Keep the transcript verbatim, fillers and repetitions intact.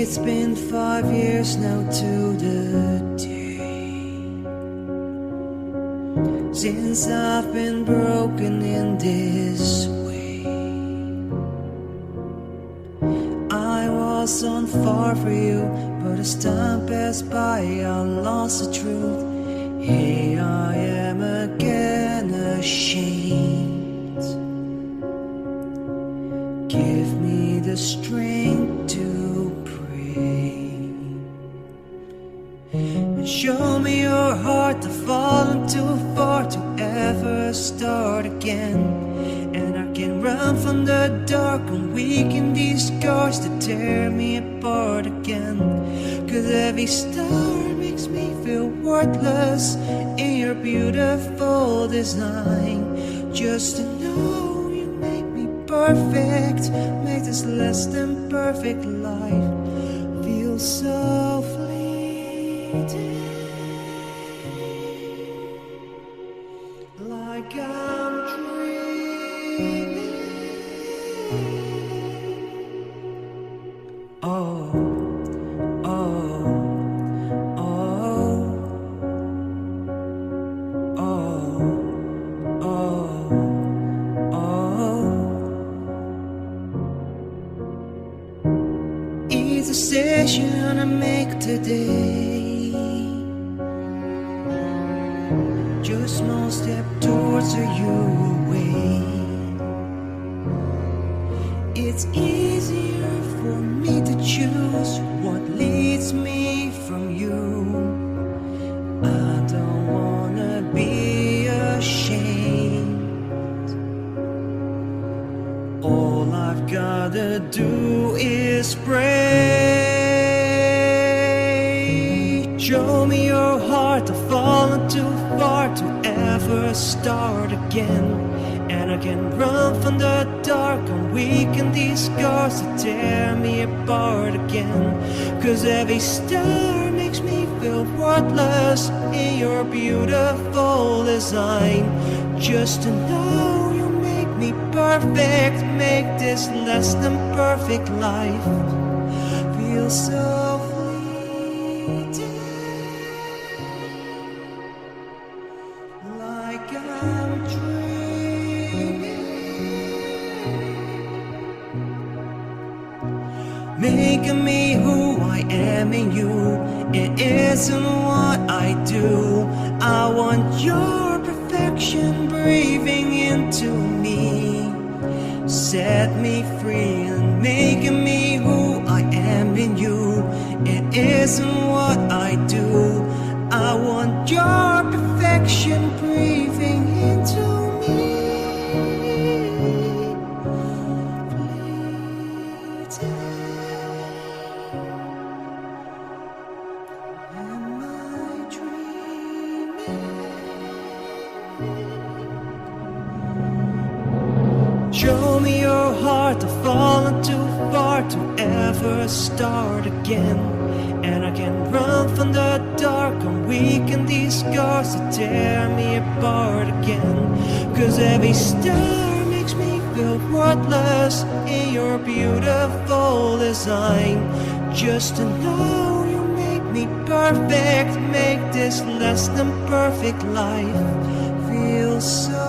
It's been five years now to the day since I've been broken in this way. I was on fire for you, but as time passed by I lost the truth. Hey, I am again ashamed. Give me the strength to and show me your heart to fall too far to ever start again. And I can run from the dark and weaken these scars to tear me apart again. Cause every star makes me feel worthless in your beautiful design. Just to know you make me perfect, make this less than perfect life feel so like I'm dreaming. Oh, oh, oh, oh, oh, oh. It's a decision I make today. Just small step towards you away. It's easier for me to choose what leads me from you. I don't wanna be ashamed. All I've gotta do is pray. Show me your heart to fall too far to ever start again. And I can run from the dark and weaken these scars to tear me apart again. Cause every star makes me feel worthless in your beautiful design. Just to know you make me perfect, make this less than perfect life feel so fleeting. Like I'm dreaming. Making me who I am in you, it isn't what I do. I want your perfection breathing into me. Set me free and making me who I am in you. It isn't what I do. I want your perfection breathing into me. Am I dreaming? Show me your heart to fall too far to ever start again. And I can run from the dark and weaken these scars to tear me apart again. Cause every star makes me feel worthless in your beautiful design. Just to know you make me perfect, make this less than perfect life feel so